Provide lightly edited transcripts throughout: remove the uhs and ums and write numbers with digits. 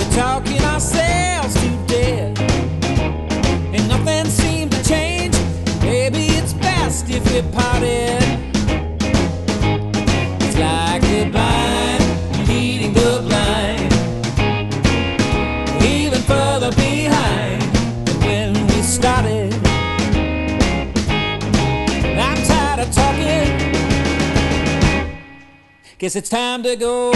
talking ourselves to death, and nothing seemed to change. Maybe it's best if we parted. It's like the blind leading the blind, even further behind than when we started. I'm tired of talking, guess it's time to go.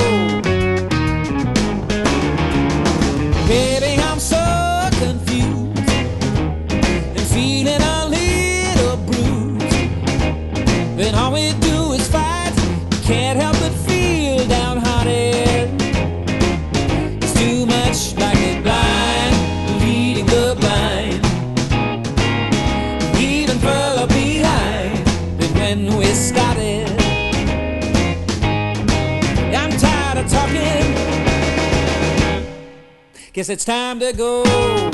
Baby, I'm so confused and feeling a little bruised. Then all we do is fight, can't help but feel downhearted. It's too much like the blind leading the blind, even further behind than when we started. I'm tired of talking, guess it's time to go.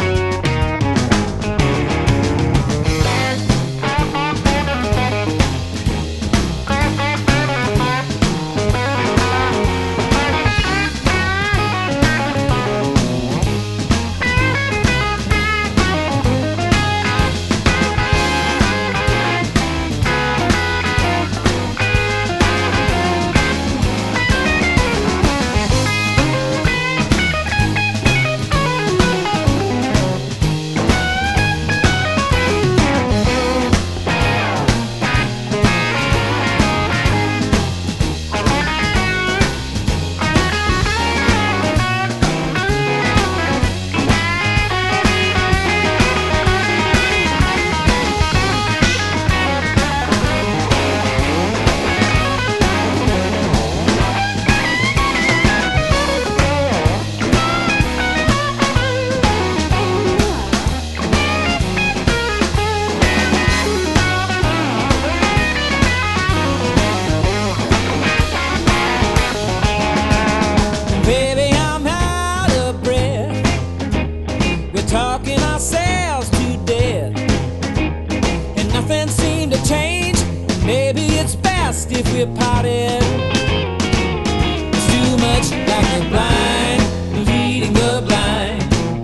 Talking ourselves to death, and nothing seemed to change. Maybe it's best if we parted. It's too much like the blind leading the blind,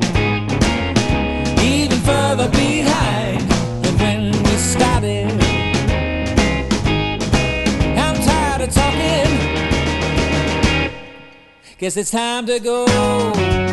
even further behind than when we started. I'm tired of talking, guess it's time to go.